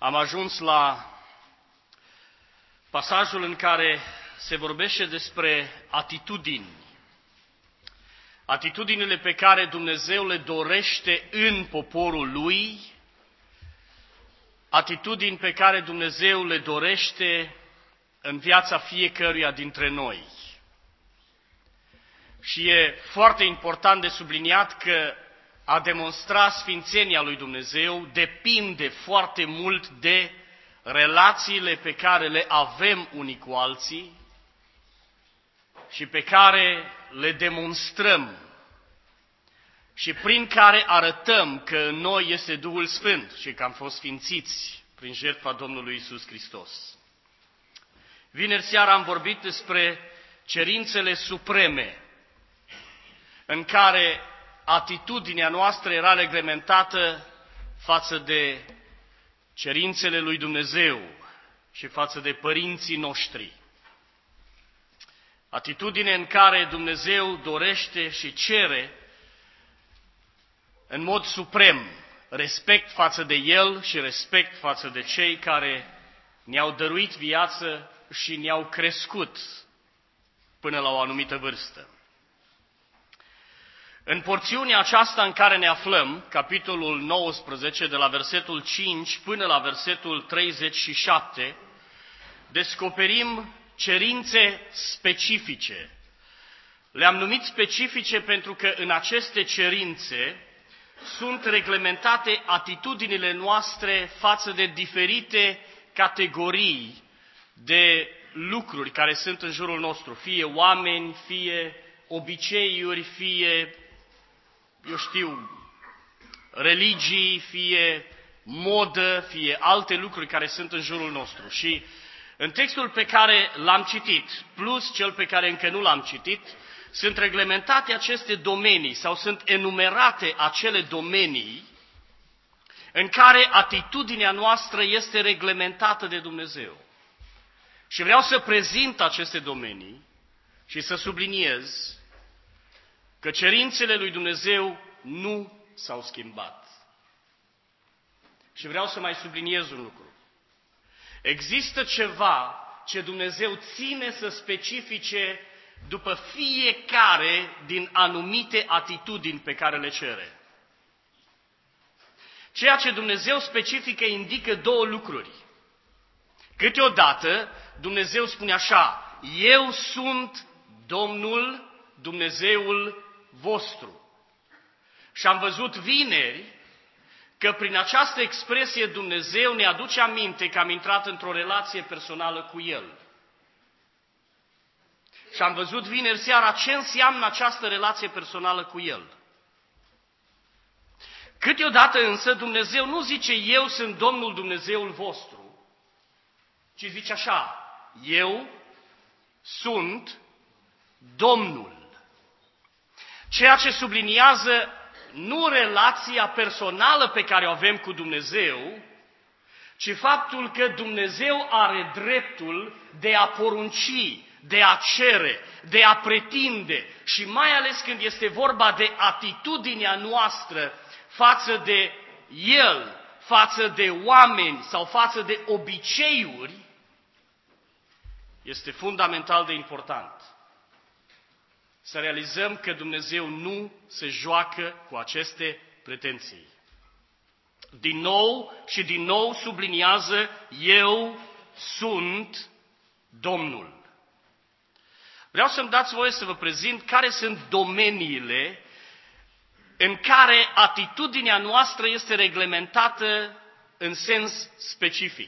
Am ajuns la pasajul în care se vorbește despre atitudini. Atitudinile pe care Dumnezeu le dorește în poporul Lui, atitudini pe care Dumnezeu le dorește în viața fiecăruia dintre noi. Și e foarte important de subliniat că a demonstra sfințenia lui Dumnezeu depinde foarte mult de relațiile pe care le avem unii cu alții și pe care le demonstrăm și prin care arătăm că în noi este Duhul Sfânt și că am fost sfințiți prin jertfa Domnului Iisus Hristos. Vineri seara am vorbit despre cerințele supreme în care atitudinea noastră era reglementată față de cerințele lui Dumnezeu și față de părinții noștri. Atitudine în care Dumnezeu dorește și cere în mod suprem respect față de El și respect față de cei care ne-au dăruit viață și ne-au crescut până la o anumită vârstă. În porțiunea aceasta în care ne aflăm, capitolul 19, de la versetul 5 până la versetul 37, descoperim cerințe specifice. Le-am numit specifice pentru că în aceste cerințe sunt reglementate atitudinile noastre față de diferite categorii de lucruri care sunt în jurul nostru, fie oameni, fie obiceiuri, fie, religii, fie modă, fie alte lucruri care sunt în jurul nostru. Și în textul pe care l-am citit, plus cel pe care încă nu l-am citit, sunt reglementate aceste domenii sau sunt enumerate acele domenii în care atitudinea noastră este reglementată de Dumnezeu. Și vreau să prezint aceste domenii și să subliniez că cerințele lui Dumnezeu nu s-au schimbat. Și vreau să mai subliniez un lucru. Există ceva ce Dumnezeu ține să specifice după fiecare din anumite atitudini pe care le cere. Ceea ce Dumnezeu specifică indică două lucruri. Câteodată Dumnezeu spune așa: eu sunt Domnul Dumnezeul vostru. Și am văzut vineri că prin această expresie Dumnezeu ne aduce aminte că am intrat într-o relație personală cu El. Și am văzut vineri seara ce înseamnă această relație personală cu El. Câteodată însă Dumnezeu nu zice eu sunt Domnul Dumnezeul vostru, ci zice așa: eu sunt Domnul. Ceea ce subliniază nu relația personală pe care o avem cu Dumnezeu, ci faptul că Dumnezeu are dreptul de a porunci, de a cere, de a pretinde și mai ales când este vorba de atitudinea noastră față de El, față de oameni sau față de obiceiuri, este fundamental de important. Să realizăm că Dumnezeu nu se joacă cu aceste pretenții. Din nou și din nou subliniază: eu sunt Domnul. Vreau să-mi dați voie să vă prezint care sunt domeniile în care atitudinea noastră este reglementată în sens specific.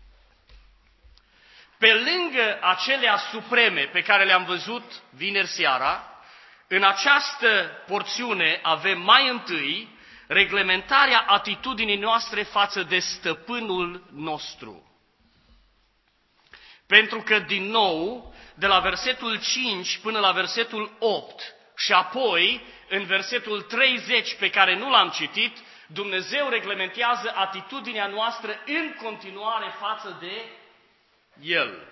Pe lângă acelea supreme pe care le-am văzut vineri seara, în această porțiune avem mai întâi reglementarea atitudinii noastre față de stăpânul nostru. Pentru că, din nou, de la versetul 5 până la versetul 8 și apoi în versetul 30 pe care nu l-am citit, Dumnezeu reglementează atitudinea noastră în continuare față de El.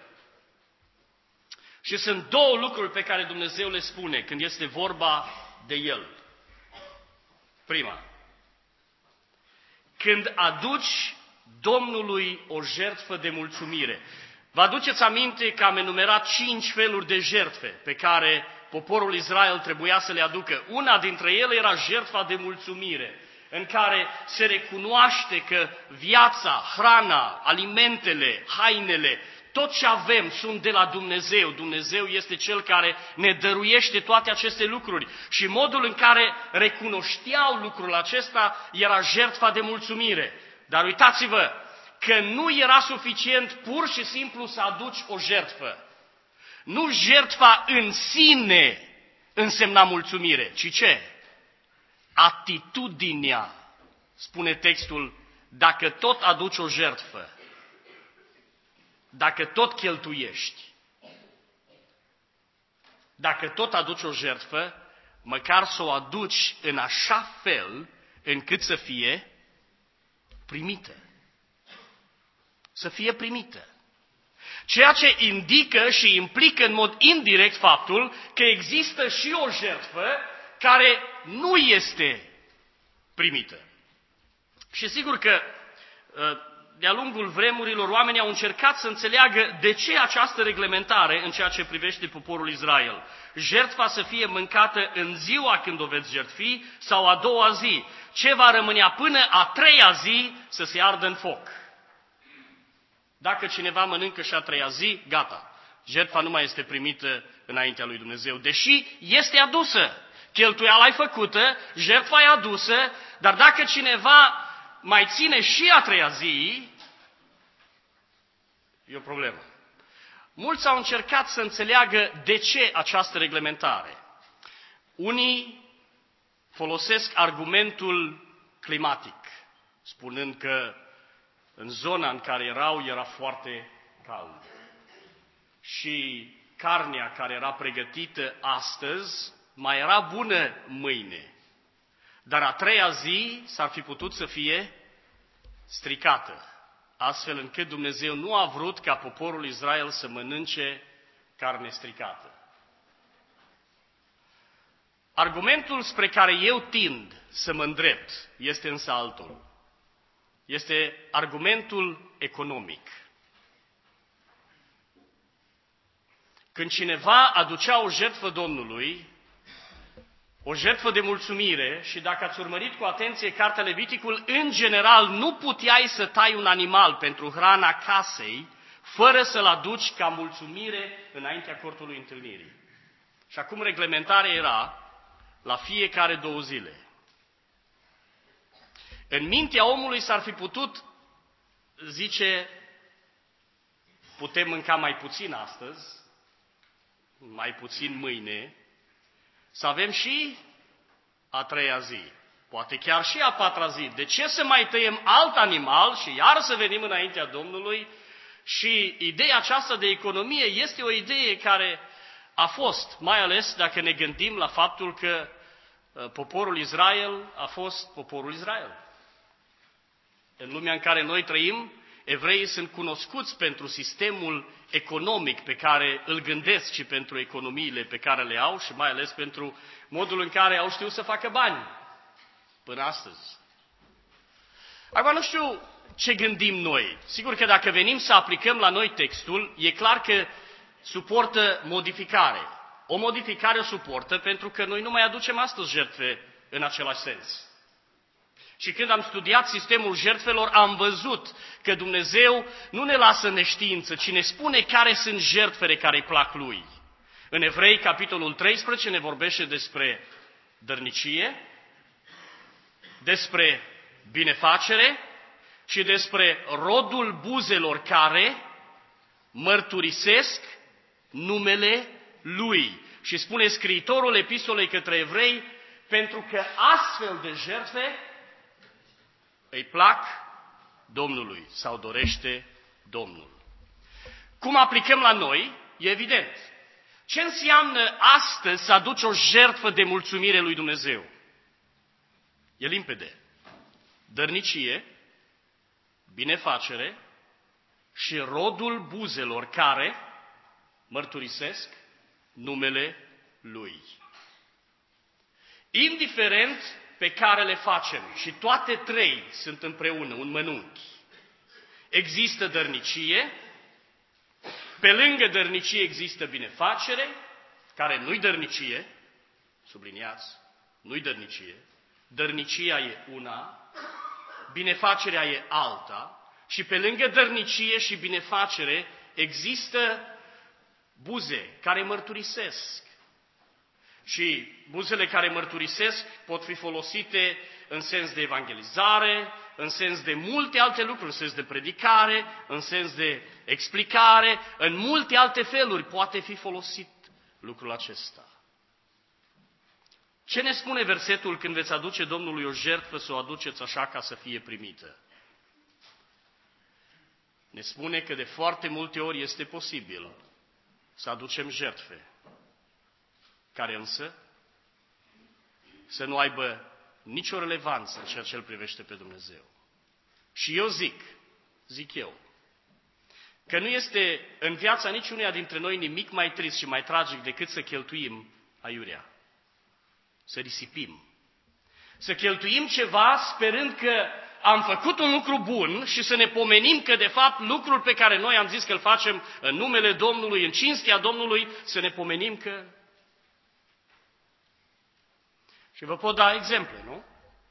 Și sunt două lucruri pe care Dumnezeu le spune când este vorba de El. Prima, când aduci Domnului o jertfă de mulțumire. Vă aduceți aminte că am enumerat 5 feluri de jertfe pe care poporul Israel trebuia să le aducă. Una dintre ele era jertfa de mulțumire, în care se recunoaște că viața, hrana, alimentele, hainele, tot ce avem sunt de la Dumnezeu. Dumnezeu este Cel care ne dăruiește toate aceste lucruri. Și modul în care recunoșteau lucrul acesta era jertfa de mulțumire. Dar uitați-vă că nu era suficient pur și simplu să aduci o jertfă. Nu jertfa în sine însemna mulțumire, ci ce? Atitudinea, spune textul, dacă tot aduci o jertfă, dacă tot cheltuiești, dacă tot aduci o jertfă, măcar să o aduci în așa fel încât să fie primită. Să fie primită. Ceea ce indică și implică în mod indirect faptul că există și o jertfă care nu este primită. Și sigur că de-a lungul vremurilor oamenii au încercat să înțeleagă de ce această reglementare în ceea ce privește poporul Israel. Jertfa să fie mâncată în ziua când o veți jertfi sau a doua zi. Ce va rămânea până a treia zi să se ardă în foc. Dacă cineva mănâncă și a treia zi, gata. Jertfa nu mai este primită înaintea lui Dumnezeu, deși este adusă. Cheltuiala e făcută, jertfa e adusă, dar dacă cineva mai ține și a treia zi, e o problemă. Mulți au încercat să înțeleagă de ce această reglementare. Unii folosesc argumentul climatic, spunând că în zona în care erau era foarte cald. Și carnea care era pregătită astăzi mai era bună mâine. Dar a treia zi s-ar fi putut să fie stricată, astfel încât Dumnezeu nu a vrut ca poporul Israel să mănânce carne stricată. Argumentul spre care eu tind să mă îndrept este însă altul. Este argumentul economic. Când cineva aducea o jertfă Domnului, o jertfă de mulțumire, și dacă ați urmărit cu atenție cartea Leviticul, în general nu puteai să tai un animal pentru hrana casei fără să-l aduci ca mulțumire înaintea cortului întâlnirii. Și acum reglementarea era la fiecare 2 zile. În mintea omului s-ar fi putut zice, putem mânca mai puțin astăzi, mai puțin mâine, să avem și a treia zi, poate chiar și a patra zi. De ce să mai tăiem alt animal și iar să venim înaintea Domnului? Și ideea aceasta de economie este o idee care a fost, mai ales dacă ne gândim la faptul că poporul Israel a fost poporul Israel. În lumea în care noi trăim, evreii sunt cunoscuți pentru sistemul economic pe care îl gândesc și pentru economiile pe care le au și mai ales pentru modul în care au știut să facă bani până astăzi. Acum nu știu ce gândim noi. Sigur că dacă venim să aplicăm la noi textul, e clar că suportă modificare. O modificare o suportă pentru că noi nu mai aducem astăzi jertfe în același sens. Și când am studiat sistemul jertfelor, am văzut că Dumnezeu nu ne lasă în neștiință, ci ne spune care sunt jertfele care îi plac Lui. În Evrei, capitolul 13, ne vorbește despre dărnicie, despre binefacere și despre rodul buzelor care mărturisesc numele Lui. Și spune scriitorul epistolei către evrei, pentru că astfel de jertfe îi plac Domnului sau dorește Domnul. Cum aplicăm la noi? E evident. Ce înseamnă astăzi să aduci o jertfă de mulțumire lui Dumnezeu? E limpede. Dărnicie, binefacere și rodul buzelor care mărturisesc numele Lui. Indiferent pe care le facem, și toate trei sunt împreună, un mănunchi, există dărnicie, pe lângă dărnicie există binefacere, care nu-i dărnicie, subliniați, nu-i dărnicie, dărnicia e una, binefacerea e alta și pe lângă dărnicie și binefacere există buze care mărturisesc. Și buzele care mărturisesc pot fi folosite în sens de evangelizare, în sens de multe alte lucruri, în sens de predicare, în sens de explicare, în multe alte feluri poate fi folosit lucrul acesta. Ce ne spune versetul când veți aduce Domnului o jertfă, să o aduceți așa ca să fie primită? Ne spune că de foarte multe ori este posibil să aducem jertfe, care însă să nu aibă nicio relevanță în ceea ce îl privește pe Dumnezeu. Și eu zic eu, că nu este în viața niciuneia dintre noi nimic mai trist și mai tragic decât să cheltuim aiurea, să risipim, să cheltuim ceva sperând că am făcut un lucru bun și să ne pomenim că de fapt lucrul pe care noi am zis că îl facem în numele Domnului, în cinstea Domnului, să ne pomenim că... Și vă pot da exemple, nu?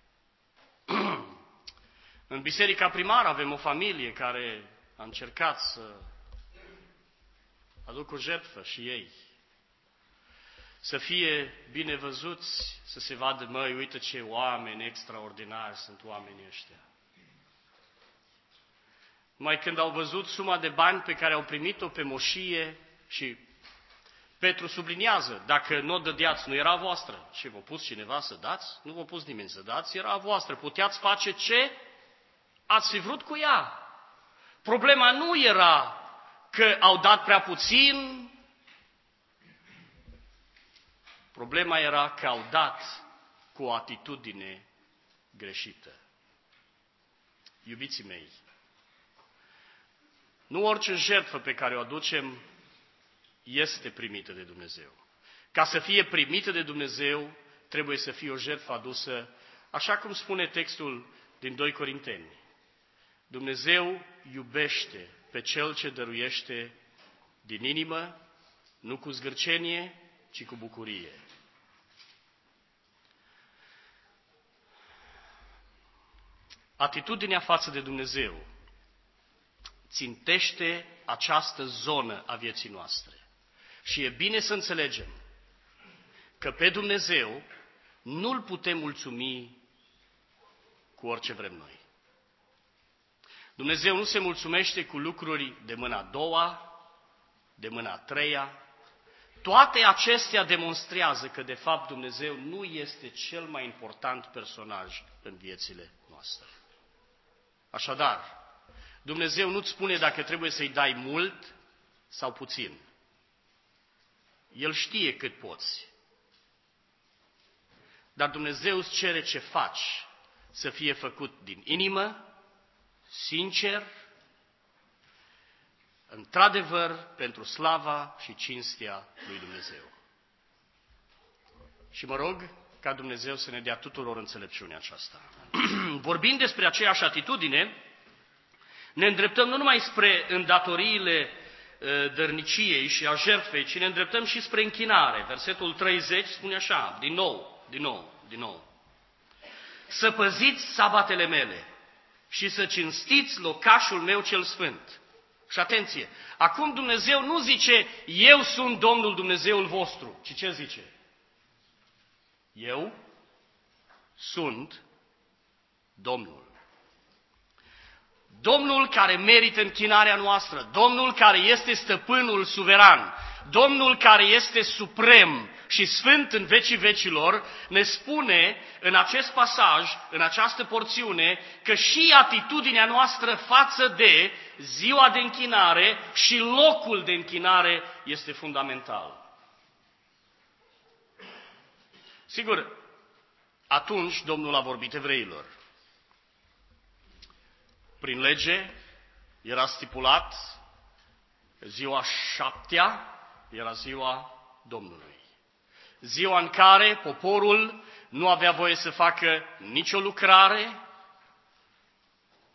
În biserica primară avem o familie care a încercat să aducă o jertfă și ei. Să fie bine văzuți, să se vadă, măi, uite ce oameni extraordinari sunt oamenii ăștia. Mai când au văzut suma de bani pe care au primit-o pe moșie și Petru subliniază, dacă nu o dădeați, nu era a voastră. Și v-a pus cineva să dați? Nu v-a pus nimeni să dați, era a voastră. Puteați face ce ați fi vrut cu ea. Problema nu era că au dat prea puțin, problema era că au dat cu o atitudine greșită. Iubiții mei, nu orice jertfă pe care o aducem este primită de Dumnezeu. Ca să fie primită de Dumnezeu, trebuie să fie o jertfă adusă, așa cum spune textul din 2 Corinteni. Dumnezeu iubește pe cel ce dăruiește din inimă, nu cu zgârcenie, ci cu bucurie. Atitudinea față de Dumnezeu țintește această zonă a vieții noastre. Și e bine să înțelegem că pe Dumnezeu nu-L putem mulțumi cu orice vrem noi. Dumnezeu nu se mulțumește cu lucruri de mâna a doua, de mâna a treia. Toate acestea demonstrează că de fapt Dumnezeu nu este cel mai important personaj în viețile noastre. Așadar, Dumnezeu nu-ți spune dacă trebuie să-i dai mult sau puțin. El știe cât poți. Dar Dumnezeu îți cere ce faci să fie făcut din inimă, sincer, într-adevăr, pentru slava și cinstea lui Dumnezeu. Și mă rog ca Dumnezeu să ne dea tuturor înțelepciunea aceasta. Vorbind despre aceeași atitudine, ne îndreptăm nu numai spre îndatoriile dărniciei și a jertfei, ci ne îndreptăm și spre închinare. Versetul 30 spune așa, din nou. Să păziți sabatele mele și să cinstiți locașul meu cel sfânt. Și atenție, acum Dumnezeu nu zice, eu sunt Domnul Dumnezeul vostru, ci ce zice? Eu sunt Domnul. Domnul care merită închinarea noastră, Domnul care este stăpânul suveran, Domnul care este suprem și sfânt în vecii vecilor, ne spune în acest pasaj, în această porțiune, că și atitudinea noastră față de ziua de închinare și locul de închinare este fundamental. Sigur, atunci Domnul a vorbit evreilor. Prin lege era stipulat că ziua 7-a era ziua Domnului. Ziua în care poporul nu avea voie să facă nicio lucrare,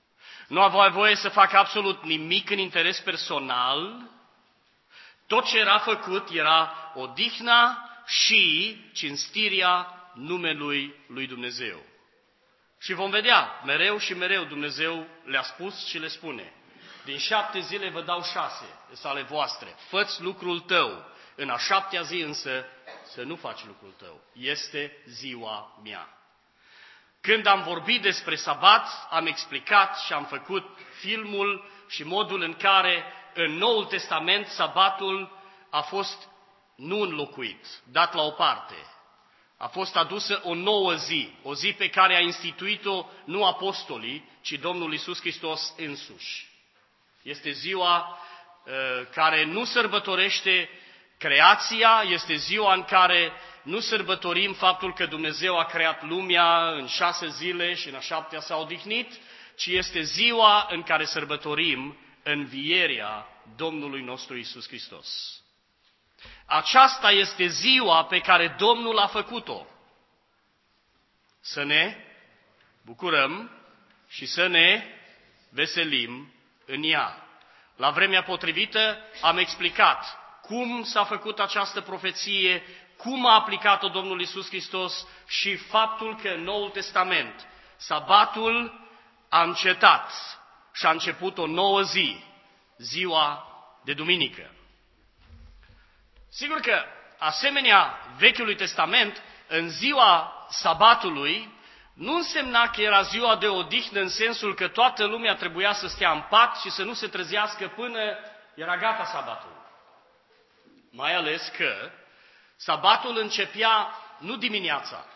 nu avea voie să facă absolut nimic în interes personal. Tot ce era făcut era odihna și cinstirea numelui lui Dumnezeu. Și vom vedea, mereu și mereu Dumnezeu le-a spus și le spune: din 7 zile vă dau 6, sunt ale voastre, fă-ți lucrul tău, în a 7-a zi însă să nu faci lucrul tău, este ziua mea. Când am vorbit despre sabat, am explicat și am făcut filmul și modul în care în Noul Testament sabatul a fost nu înlocuit, dat la o parte. A fost adusă o nouă zi, o zi pe care a instituit-o nu apostolii, ci Domnul Iisus Hristos însuși. Este ziua care nu sărbătorește creația, este ziua în care nu sărbătorim faptul că Dumnezeu a creat lumea în 6 zile și în a 7-a s-a odihnit, ci este ziua în care sărbătorim învierea Domnului nostru Iisus Hristos. Aceasta este ziua pe care Domnul a făcut-o. Să ne bucurăm și să ne veselim în ea. La vremea potrivită am explicat cum s-a făcut această profeție, cum a aplicat-o Domnul Iisus Hristos și faptul că în Noul Testament sabatul a încetat și a început o nouă zi, ziua de duminică. Sigur că, asemenea Vechiului Testament, în ziua sabatului, nu însemna că era ziua de odihnă în sensul că toată lumea trebuia să stea în pat și să nu se trezească până era gata sabatul. Mai ales că sabatul începea nu dimineața,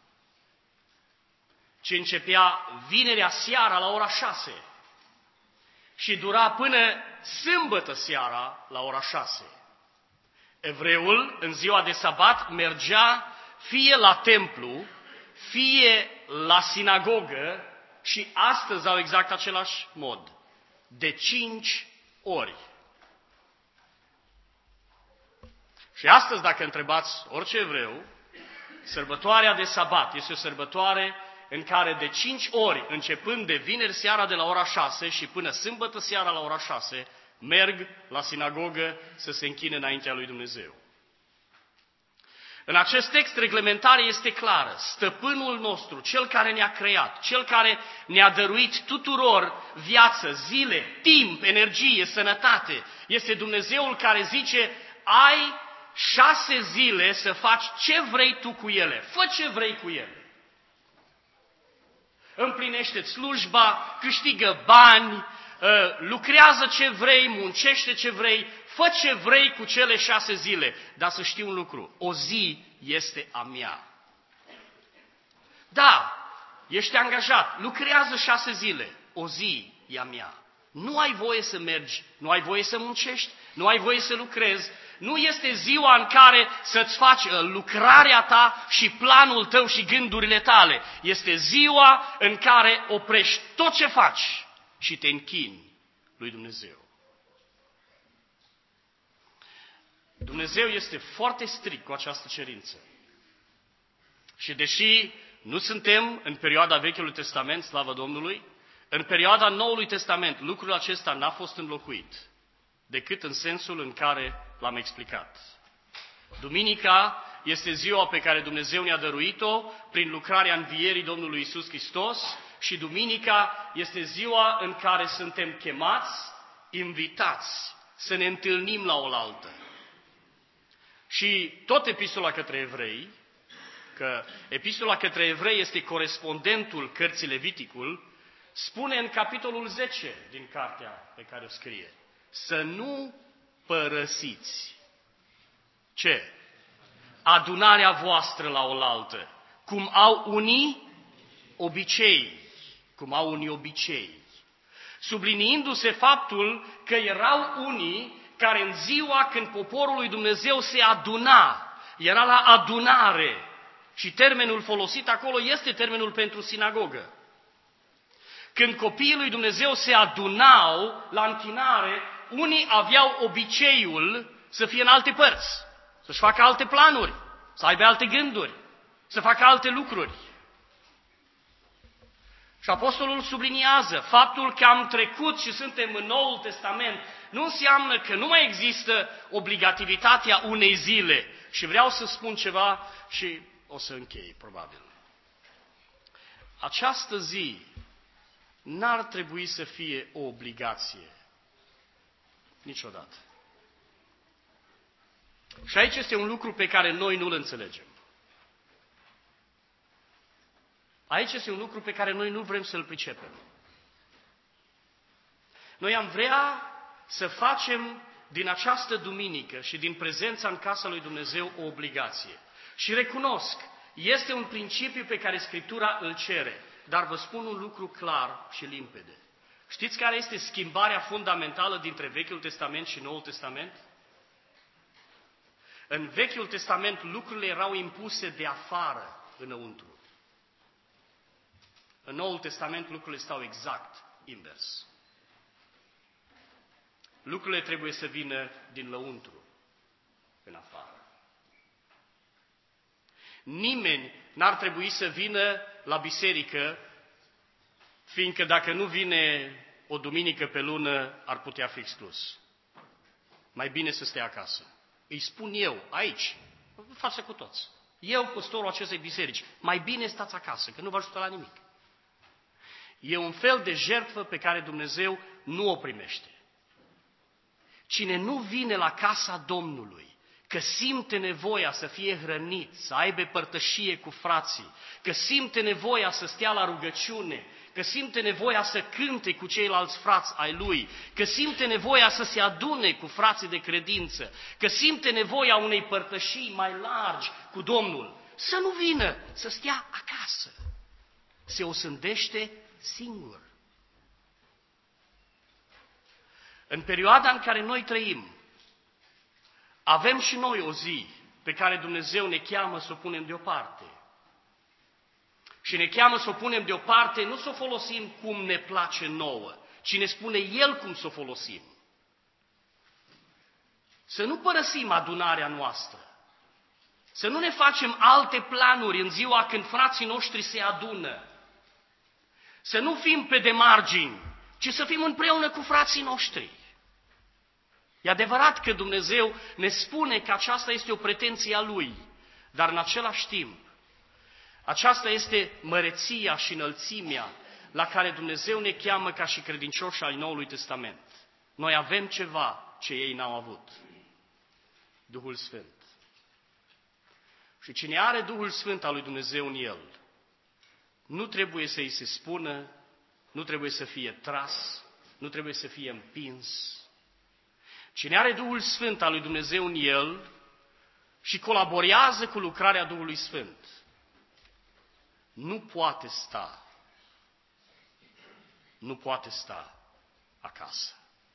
ci începea vinerea seara la ora 6 și dura până sâmbătă seara la ora 6. Evreul, în ziua de sabat, mergea fie la templu, fie la sinagogă și astăzi au exact același mod, de 5 ori. Și astăzi, dacă întrebați orice evreu, sărbătoarea de sabat este o sărbătoare în care de 5 ori, începând de vineri seara de la ora 6 și până sâmbătă seara la ora 6, merg la sinagogă să se închine înaintea lui Dumnezeu. În acest text, reglementarea este clară. Stăpânul nostru, Cel care ne-a creat, Cel care ne-a dăruit tuturor viață, zile, timp, energie, sănătate, este Dumnezeul care zice: ai 6 zile să faci ce vrei tu cu ele, fă ce vrei cu ele. Împlinește-ți slujba, câștigă bani, lucrează ce vrei, muncește ce vrei, fă ce vrei cu cele 6 zile. Dar să știi un lucru, o zi este a mea. Da, ești angajat, lucrează 6 zile, o zi e a mea. Nu ai voie să mergi, nu ai voie să muncești, nu ai voie să lucrezi. Nu este ziua în care să-ți faci lucrarea ta și planul tău și gândurile tale. Este ziua în care oprești tot ce faci și te închini lui Dumnezeu. Dumnezeu este foarte strict cu această cerință. Și deși nu suntem în perioada Vechiului Testament, slavă Domnului, în perioada Noului Testament lucrul acesta n-a fost înlocuit, decât în sensul în care l-am explicat. Duminica este ziua pe care Dumnezeu ne-a dăruit-o prin lucrarea învierii Domnului Iisus Hristos și duminica este ziua în care suntem chemați, invitați să ne întâlnim la oaltă. Și tot epistola către evrei, că epistola către evrei este corespondentul cărții Leviticul, spune în capitolul 10 din cartea pe care o scrie: să nu părăsiți. Ce? Adunarea voastră la oaltă, cum au unii obicei. Subliniindu-se faptul că erau unii care în ziua când poporul lui Dumnezeu se aduna, era la adunare, și termenul folosit acolo este termenul pentru sinagogă. Când copiii lui Dumnezeu se adunau la închinare, unii aveau obiceiul să fie în alte părți, să-și facă alte planuri, să aibă alte gânduri, să facă alte lucruri. Și apostolul subliniază, faptul că am trecut și suntem în Noul Testament nu înseamnă că nu mai există obligativitatea unei zile. Și vreau să spun ceva și o să închei, probabil. Această zi n-ar trebui să fie o obligație. Niciodată. Și aici este un lucru pe care noi nu-l înțelegem. Aici este un lucru pe care noi nu vrem să-l pricepem. Noi am vrea să facem din această duminică și din prezența în casa lui Dumnezeu o obligație. Și recunosc, este un principiu pe care Scriptura îl cere, dar vă spun un lucru clar și limpede. Știți care este schimbarea fundamentală dintre Vechiul Testament și Noul Testament? În Vechiul Testament lucrurile erau impuse de afară înăuntru. În Noul Testament lucrurile stau exact invers. Lucrurile trebuie să vină din lăuntru în afară. Nimeni n-ar trebui să vină la biserică, fiindcă dacă nu vine o duminică pe lună, ar putea fi exclus. Mai bine să stea acasă. Îi spun eu, aici, față cu toți. Eu, păstorul acestei biserici, mai bine stați acasă, că nu vă ajută la nimic. E un fel de jertfă pe care Dumnezeu nu o primește. Cine nu vine la casa Domnului, că simte nevoia să fie hrănit, să aibă părtășie cu frații, că simte nevoia să stea la rugăciune, că simte nevoia să cânte cu ceilalți frați ai lui, că simte nevoia să se adune cu frații de credință, că simte nevoia unei părtășii mai largi cu Domnul, să nu vină, să stea acasă. Se osândește singur. În perioada în care noi trăim, avem și noi o zi pe care Dumnezeu ne cheamă să o punem deoparte. Și ne cheamă să o punem deoparte, nu să o folosim cum ne place nouă, ci ne spune El cum să o folosim. Să nu părăsim adunarea noastră. Să nu ne facem alte planuri în ziua când frații noștri se adună. Să nu fim pe demargini, ci să fim împreună cu frații noștri. E adevărat că Dumnezeu ne spune că aceasta este o pretenție a Lui, dar în același timp, aceasta este măreția și înălțimea la care Dumnezeu ne cheamă ca și credincioși ai Noului Testament. Noi avem ceva ce ei n-au avut. Duhul Sfânt. Și cine are Duhul Sfânt al lui Dumnezeu în el, nu trebuie să îi se spună, nu trebuie să fie tras, nu trebuie să fie împins. Cine are Duhul Sfânt al lui Dumnezeu în el și colaborează cu lucrarea Duhului Sfânt, nu poate sta acasă.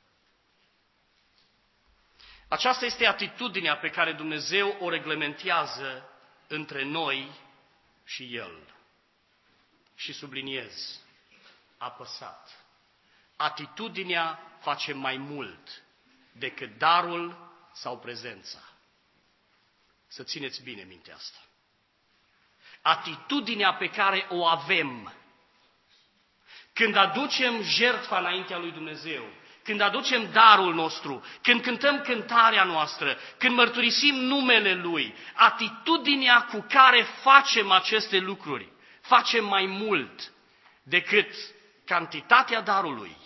Aceasta este atitudinea pe care Dumnezeu o reglementează între noi și El. Și subliniez, apăsat. Atitudinea face mai mult decât darul sau prezența. Să țineți bine minte asta. Atitudinea pe care o avem când aducem jertfa înaintea lui Dumnezeu, când aducem darul nostru, când cântăm cântarea noastră, când mărturisim numele Lui, atitudinea cu care facem aceste lucruri, facem mai mult decât cantitatea darului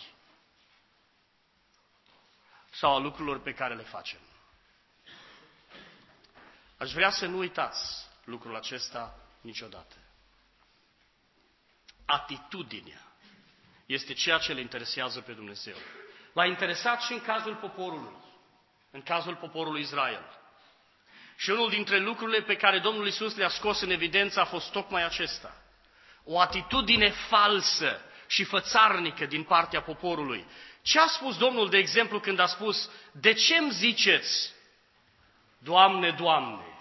sau a lucrurilor pe care le facem. Aș vrea să nu uitați lucrul acesta niciodată. Atitudinea este ceea ce le interesează pe Dumnezeu. L-a interesat și în cazul poporului, în cazul poporului Israel. Și unul dintre lucrurile pe care Domnul Iisus le-a scos în evidență a fost tocmai acesta. O atitudine falsă și fățarnică din partea poporului. Ce a spus Domnul, de exemplu, când a spus, de ce îmi ziceți, Doamne, Doamne,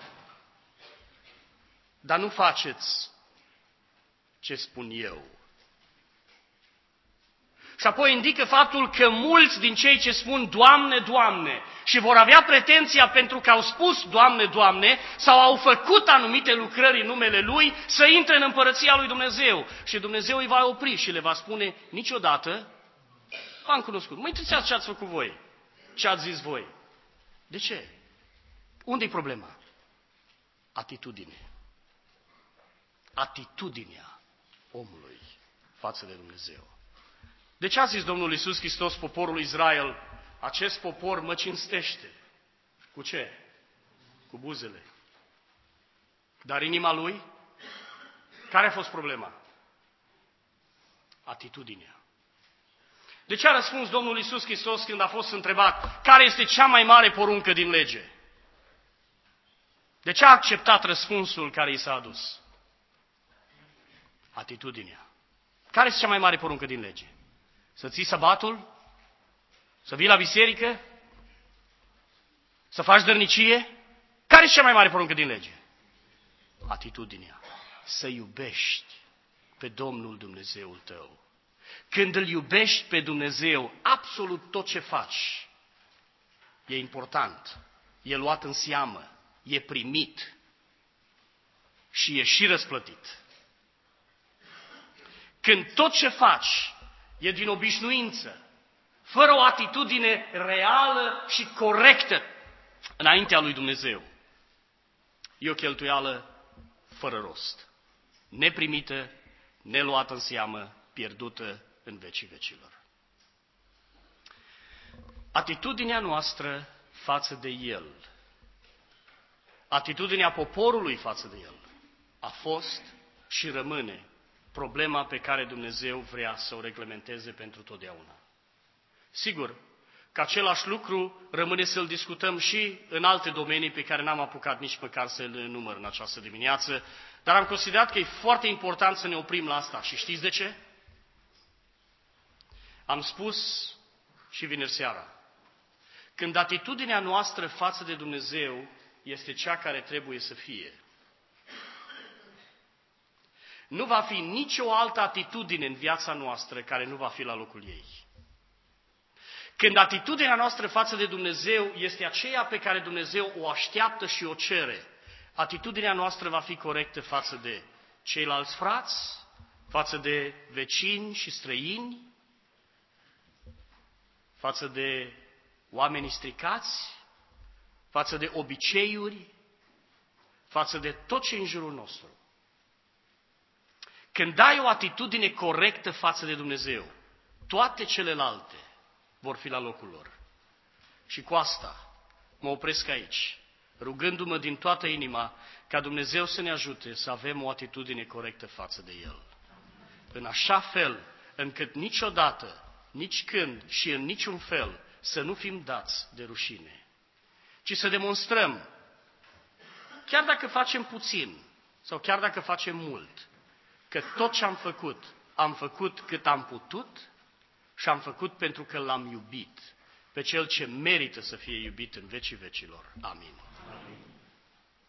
dar nu faceți ce spun eu? Și apoi indică faptul că mulți din cei ce spun Doamne, Doamne și vor avea pretenția pentru că au spus Doamne, Doamne sau au făcut anumite lucrări în numele Lui să intre în împărăția lui Dumnezeu. Și Dumnezeu îi va opri și le va spune niciodată v-am cunoscut. Mă interesează ce ați făcut voi, ce ați zis voi. De ce? Unde-i problema? Atitudine. Atitudinea omului față de Dumnezeu. De ce a zis Domnul Iisus Hristos poporul Israel, acest popor mă cinstește? Cu ce? Cu buzele. Dar inima lui? Care a fost problema? Atitudinea. De ce a răspuns Domnul Iisus Hristos când a fost întrebat care este cea mai mare poruncă din lege? De ce a acceptat răspunsul care i s-a adus? Atitudinea. Care este cea mai mare poruncă din lege? Să ții sabatul? Să vii la biserică? Să faci dărnicie? Care este cea mai mare poruncă din lege? Atitudinea. Să iubești pe Domnul Dumnezeul tău. Când îl iubești pe Dumnezeu, absolut tot ce faci e important, e luat în seamă, e primit și e și răsplătit. Când tot ce faci e din obișnuință, fără o atitudine reală și corectă înaintea lui Dumnezeu, e o cheltuială fără rost, neprimită, neluată în seamă, pierdută în vecii vecilor. Atitudinea noastră față de El, atitudinea poporului față de El, a fost și rămâne problema pe care Dumnezeu vrea să o reglementeze pentru totdeauna. Sigur că același lucru rămâne să-l discutăm și în alte domenii pe care n-am apucat nici măcar să le număr în această dimineață, dar am considerat că e foarte important să ne oprim la asta. Și știți de ce? Am spus și vineri seara, când atitudinea noastră față de Dumnezeu este cea care trebuie să fie, nu va fi nicio altă atitudine în viața noastră care nu va fi la locul ei. Când atitudinea noastră față de Dumnezeu este aceea pe care Dumnezeu o așteaptă și o cere, atitudinea noastră va fi corectă față de ceilalți frați, față de vecini și străini, față de oamenii stricați, față de obiceiuri, față de tot ce e în jurul nostru. Când ai o atitudine corectă față de Dumnezeu, toate celelalte vor fi la locul lor. Și cu asta mă opresc aici, rugându-mă din toată inima ca Dumnezeu să ne ajute să avem o atitudine corectă față de El. În așa fel încât niciodată, nici când și în niciun fel să nu fim dați de rușine, ci să demonstrăm, chiar dacă facem puțin sau chiar dacă facem mult, că tot ce am făcut cât am putut și am făcut pentru că L-am iubit pe Cel ce merită să fie iubit în vecii vecilor. Amin. Amin.